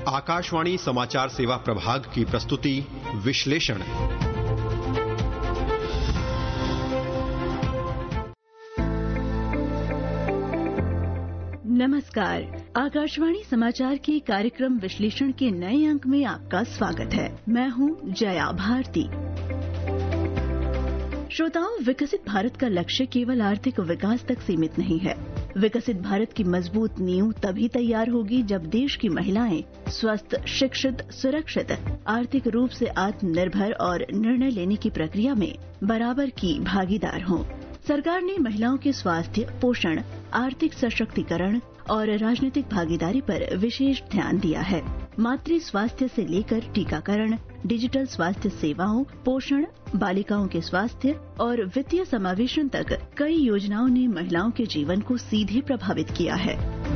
आकाशवाणी समाचार सेवा प्रभाग की प्रस्तुति विश्लेषण। नमस्कार, आकाशवाणी समाचार के कार्यक्रम विश्लेषण के नए अंक में आपका स्वागत है। मैं हूं जया भारती। श्रोताओं, विकसित भारत का लक्ष्य केवल आर्थिक विकास तक सीमित नहीं है। विकसित भारत की मजबूत नींव तभी तैयार होगी जब देश की महिलाएं स्वस्थ, शिक्षित, सुरक्षित, आर्थिक रूप से आत्मनिर्भर और निर्णय लेने की प्रक्रिया में बराबर की भागीदार हों। सरकार ने महिलाओं के स्वास्थ्य, पोषण, आर्थिक सशक्तिकरण और राजनीतिक भागीदारी पर विशेष ध्यान दिया है। मातृ स्वास्थ्य से लेकर टीकाकरण, डिजिटल स्वास्थ्य सेवाओं, पोषण, बालिकाओं के स्वास्थ्य और वित्तीय समावेशन तक कई योजनाओं ने महिलाओं के जीवन को सीधे प्रभावित किया है।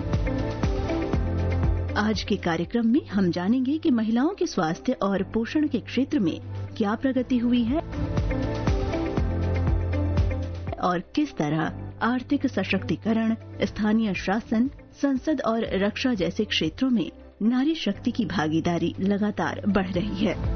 आज के कार्यक्रम में हम जानेंगे कि महिलाओं के स्वास्थ्य और पोषण के क्षेत्र में क्या प्रगति हुई है और किस तरह आर्थिक सशक्तिकरण, स्थानीय शासन, संसद और रक्षा जैसे क्षेत्रों में नारी शक्ति की भागीदारी लगातार बढ़ रही है।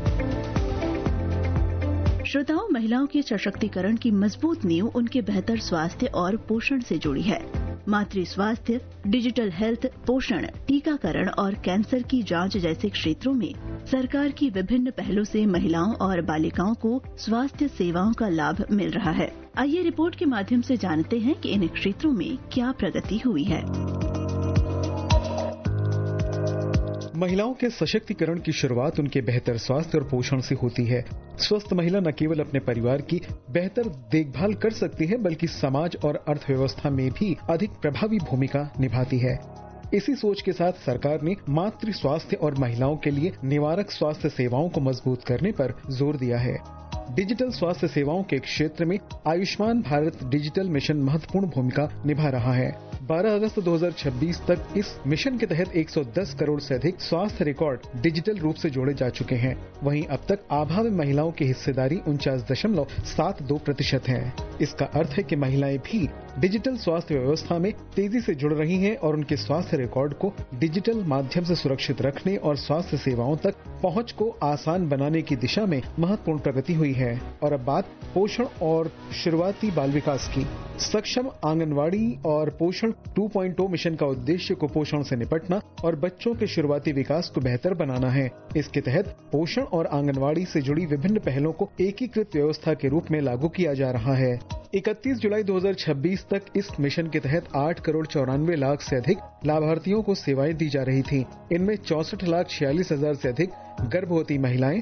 श्रोताओं, महिलाओं के सशक्तिकरण की मजबूत नींव उनके बेहतर स्वास्थ्य और पोषण से जुड़ी है। मातृ स्वास्थ्य, डिजिटल हेल्थ, पोषण, टीकाकरण और कैंसर की जांच जैसे क्षेत्रों में सरकार की विभिन्न पहलों से महिलाओं और बालिकाओं को स्वास्थ्य सेवाओं का लाभ मिल रहा है। आइए रिपोर्ट के माध्यम से जानते हैं कि इन क्षेत्रों में क्या प्रगति हुई है। महिलाओं के सशक्तिकरण की शुरुआत उनके बेहतर स्वास्थ्य और पोषण से होती है। स्वस्थ महिला न केवल अपने परिवार की बेहतर देखभाल कर सकती है, बल्कि समाज और अर्थव्यवस्था में भी अधिक प्रभावी भूमिका निभाती है। इसी सोच के साथ सरकार ने मातृ स्वास्थ्य और महिलाओं के लिए निवारक स्वास्थ्य सेवाओं को मजबूत करने पर जोर दिया है। डिजिटल स्वास्थ्य सेवाओं के क्षेत्र में आयुष्मान भारत डिजिटल मिशन महत्वपूर्ण भूमिका निभा रहा है। 12 अगस्त 2026 तक इस मिशन के तहत 110 करोड़ से अधिक स्वास्थ्य रिकॉर्ड डिजिटल रूप से जोड़े जा चुके हैं। वहीं अब तक आभा में महिलाओं की हिस्सेदारी 49.72% है। इसका अर्थ है कि महिलाएं भी डिजिटल स्वास्थ्य व्यवस्था में तेजी से जुड़ रही हैं और उनके स्वास्थ्य रिकॉर्ड को डिजिटल माध्यम से सुरक्षित रखने और स्वास्थ्य सेवाओं तक पहुंच को आसान बनाने की दिशा में महत्वपूर्ण प्रगति हुई है। और अब बात पोषण और शुरुआती बाल विकास की। सक्षम आंगनवाड़ी और पोषण 2.0 मिशन का उद्देश्य कुपोषण से निपटना और बच्चों के शुरुआती विकास को बेहतर बनाना है। इसके तहत पोषण और आंगनवाड़ी से जुड़ी विभिन्न पहलों को एकीकृत व्यवस्था के रूप में लागू किया जा रहा है। 31 जुलाई 2026 तक इस मिशन के तहत 8 करोड़ 94 लाख से अधिक लाभार्थियों को सेवाएं दी जा रही थीं। इनमें 64,46,000 से अधिक गर्भवती महिलाएं,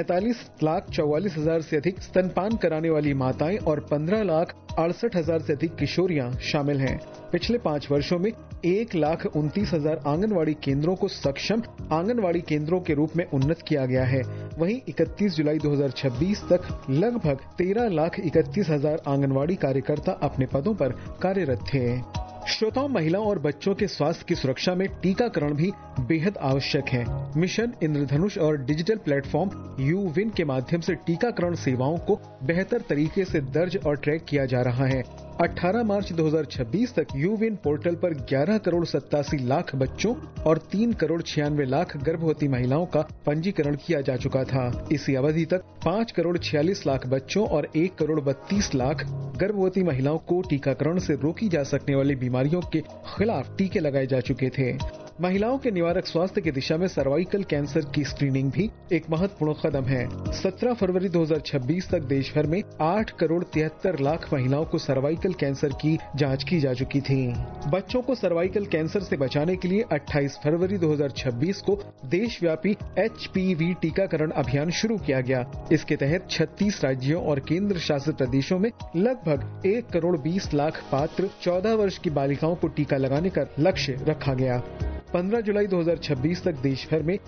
45,44,000 से अधिक स्तनपान कराने वाली माताएं और 15,68,000 से अधिक किशोरियां शामिल हैं। पिछले 5 वर्षों में 1,29,000 आंगनवाड़ी केंद्रों को सक्षम आंगनवाड़ी केंद्रों के रूप में उन्नत किया गया है। वहीं 31 जुलाई 2026 तक लगभग 13,31,000 आंगनवाड़ी कार्यकर्ता अपने पदों पर कार्यरत थे। श्रोताओं, महिलाओं और बच्चों के स्वास्थ्य की सुरक्षा में टीकाकरण भी बेहद आवश्यक है। मिशन इंद्रधनुष और डिजिटल प्लेटफॉर्म यूविन के माध्यम से टीकाकरण सेवाओं को बेहतर तरीके से दर्ज और ट्रैक किया जा रहा है। 18 मार्च 2026 तक यूविन पोर्टल पर 11 करोड़ 87 लाख बच्चों और 3 करोड़ 96 लाख गर्भवती महिलाओं का पंजीकरण किया जा चुका था। इसी अवधि तक 5 करोड़ 46 लाख बच्चों और 1 करोड़ 32 लाख गर्भवती महिलाओं को टीकाकरण से रोकी जा सकने वाली बीमारियों के खिलाफ टीके लगाए जा चुके थे। महिलाओं के निवारक स्वास्थ्य की दिशा में सर्वाइकल कैंसर की स्क्रीनिंग भी एक महत्वपूर्ण कदम है। 17 फरवरी 2026 तक देश भर में 8 करोड़ 73 लाख महिलाओं को सर्वाइकल कैंसर की जांच की जा चुकी थी। बच्चों को सर्वाइकल कैंसर से बचाने के लिए 28 फरवरी 2026 को देशव्यापी HPV टीकाकरण अभियान शुरू किया गया। इसके तहत 36 राज्यों और केंद्र शासित प्रदेशों में लगभग 1 करोड़ 20 लाख पात्र 14 वर्ष की बालिकाओं को टीका लगाने का लक्ष्य रखा गया। 15 जुलाई 2026 तक देश भर में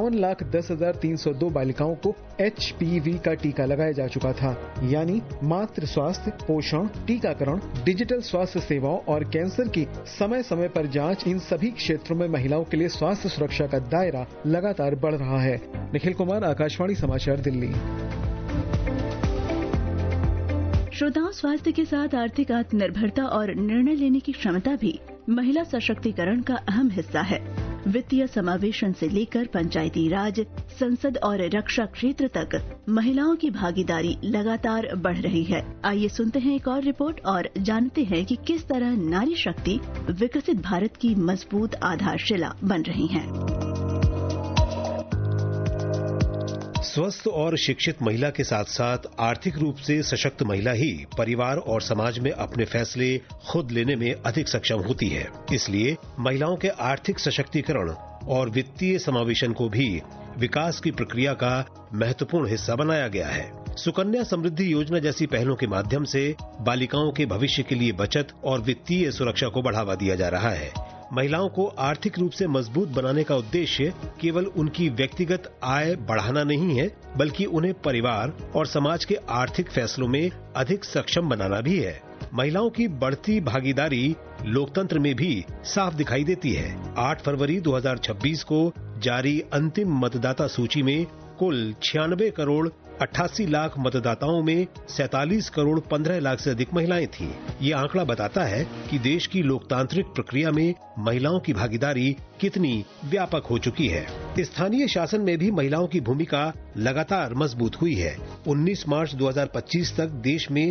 52,10,302 बालिकाओं को HPV का टीका लगाया जा चुका था। यानी मातृ स्वास्थ्य, पोषण, टीकाकरण, डिजिटल स्वास्थ्य सेवाओं और कैंसर की समय समय पर जांच, इन सभी क्षेत्रों में महिलाओं के लिए स्वास्थ्य सुरक्षा का दायरा लगातार बढ़ रहा है। निखिल कुमार, आकाशवाणी समाचार, दिल्ली। श्रोताओं, स्वास्थ्य के साथ आर्थिक आत्मनिर्भरता और निर्णय लेने की क्षमता भी महिला सशक्तिकरण का अहम हिस्सा है। वित्तीय समावेशन से लेकर पंचायती राज, संसद और रक्षा क्षेत्र तक महिलाओं की भागीदारी लगातार बढ़ रही है। आइए सुनते हैं एक और रिपोर्ट और जानते हैं कि किस तरह नारी शक्ति विकसित भारत की मजबूत आधारशिला बन रही है। स्वस्थ और शिक्षित महिला के साथ साथ आर्थिक रूप से सशक्त महिला ही परिवार और समाज में अपने फैसले खुद लेने में अधिक सक्षम होती है। इसलिए महिलाओं के आर्थिक सशक्तिकरण और वित्तीय समावेशन को भी विकास की प्रक्रिया का महत्वपूर्ण हिस्सा बनाया गया है। सुकन्या समृद्धि योजना जैसी पहलों के माध्यम से बालिकाओं के भविष्य के लिए बचत और वित्तीय सुरक्षा को बढ़ावा दिया जा रहा है। महिलाओं को आर्थिक रूप से मजबूत बनाने का उद्देश्य केवल उनकी व्यक्तिगत आय बढ़ाना नहीं है, बल्कि उन्हें परिवार और समाज के आर्थिक फैसलों में अधिक सक्षम बनाना भी है। महिलाओं की बढ़ती भागीदारी लोकतंत्र में भी साफ दिखाई देती है। 8 फरवरी 2026 को जारी अंतिम मतदाता सूची में कुल 96 करोड़ 88 लाख मतदाताओं में 47 करोड़ 15 लाख से अधिक महिलाएं थीं। ये आंकड़ा बताता है कि देश की लोकतांत्रिक प्रक्रिया में महिलाओं की भागीदारी कितनी व्यापक हो चुकी है। स्थानीय शासन में भी महिलाओं की भूमिका लगातार मजबूत हुई है। 19 मार्च 2025 तक देश में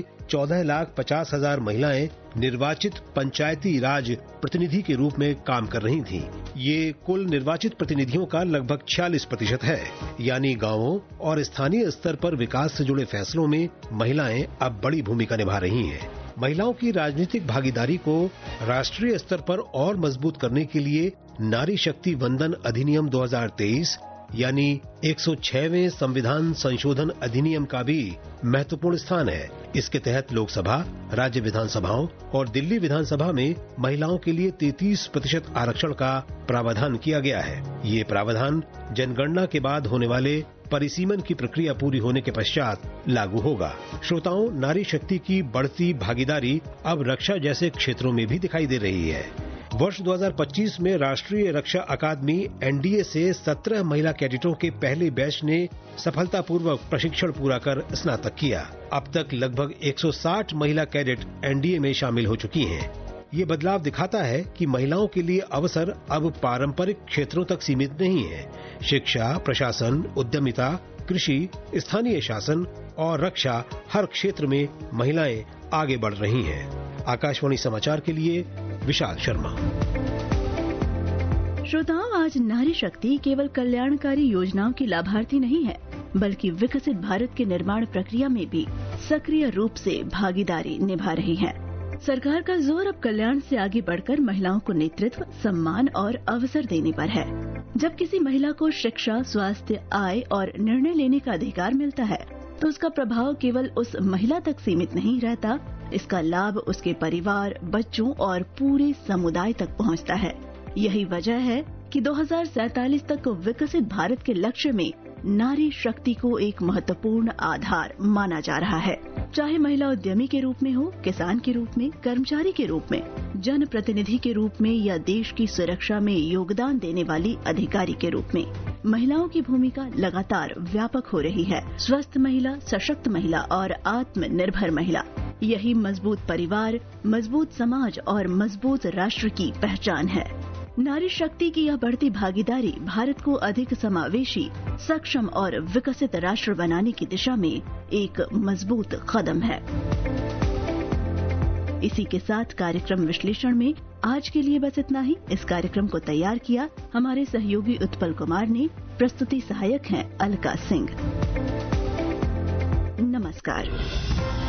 14,50,000 महिलाएं निर्वाचित पंचायती राज प्रतिनिधि के रूप में काम कर रही थीं। ये कुल निर्वाचित प्रतिनिधियों का लगभग 46% है। यानी गांवों और स्थानीय स्तर पर विकास से जुड़े फैसलों में महिलाएं अब बड़ी भूमिका निभा रही हैं। महिलाओं की राजनीतिक भागीदारी को राष्ट्रीय स्तर पर और मजबूत करने के लिए नारी शक्ति वंदन अधिनियम 2023 यानी 106वें संविधान संशोधन अधिनियम का भी महत्वपूर्ण स्थान है। इसके तहत लोकसभा, राज्य विधानसभाओं और दिल्ली विधानसभा में महिलाओं के लिए 33% आरक्षण का प्रावधान किया गया है। ये प्रावधान जनगणना के बाद होने वाले परिसीमन की प्रक्रिया पूरी होने के पश्चात लागू होगा। श्रोताओं, नारी शक्ति की बढ़ती भागीदारी अब रक्षा जैसे क्षेत्रों में भी दिखाई दे रही है। वर्ष 2025 में राष्ट्रीय रक्षा अकादमी एनडीए से 17 महिला कैडेटों के पहले बैच ने सफलतापूर्वक प्रशिक्षण पूरा कर स्नातक किया। अब तक लगभग 160 महिला कैडेट एनडीए में शामिल हो चुकी हैं। ये बदलाव दिखाता है कि महिलाओं के लिए अवसर अब पारंपरिक क्षेत्रों तक सीमित नहीं है। शिक्षा, प्रशासन, उद्यमिता, कृषि, स्थानीय शासन और रक्षा, हर क्षेत्र में महिलाएं आगे बढ़ रही हैं। आकाशवाणी समाचार के लिए विशाल शर्मा। श्रोताओं, आज नारी शक्ति केवल कल्याणकारी योजनाओं की लाभार्थी नहीं है, बल्कि विकसित भारत के निर्माण प्रक्रिया में भी सक्रिय रूप से भागीदारी निभा रही है। सरकार का जोर अब कल्याण से आगे बढ़कर महिलाओं को नेतृत्व, सम्मान और अवसर देने पर है। जब किसी महिला को शिक्षा, स्वास्थ्य, आय और निर्णय लेने का अधिकार मिलता है, तो उसका प्रभाव केवल उस महिला तक सीमित नहीं रहता। इसका लाभ उसके परिवार, बच्चों और पूरे समुदाय तक पहुंचता है। यही वजह है कि 2047 तक विकसित भारत के लक्ष्य में नारी शक्ति को एक महत्वपूर्ण आधार माना जा रहा है। चाहे महिला उद्यमी के रूप में हो, किसान के रूप में, कर्मचारी के रूप में, जनप्रतिनिधि के रूप में या देश की सुरक्षा में योगदान देने वाली अधिकारी के रूप में, महिलाओं की भूमिका लगातार व्यापक हो रही है। स्वस्थ महिला, सशक्त महिला और आत्मनिर्भर महिला, यही मजबूत परिवार, मजबूत समाज और मजबूत राष्ट्र की पहचान है। नारी शक्ति की यह बढ़ती भागीदारी भारत को अधिक समावेशी, सक्षम और विकसित राष्ट्र बनाने की दिशा में एक मजबूत कदम है। इसी के साथ कार्यक्रम विश्लेषण में आज के लिए बस इतना ही। इस कार्यक्रम को तैयार किया हमारे सहयोगी उत्पल कुमार ने। प्रस्तुति सहायक हैं अलका सिंह। नमस्कार।